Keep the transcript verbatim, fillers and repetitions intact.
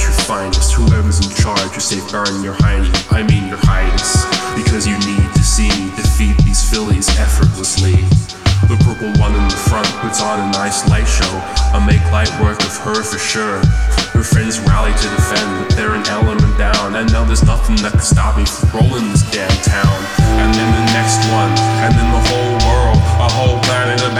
at your finest. Whoever's in charge is safeguarding your hiney, I mean your highness. Because you need to see me defeat these fillies effortlessly. The purple one in the front puts on a nice light show. I'll make light work of her for sure. Her friends rally to defend, but they're an element down. And now there's nothing that can stop me from rolling this damn town. And then the next one, and then the whole world, a whole planet of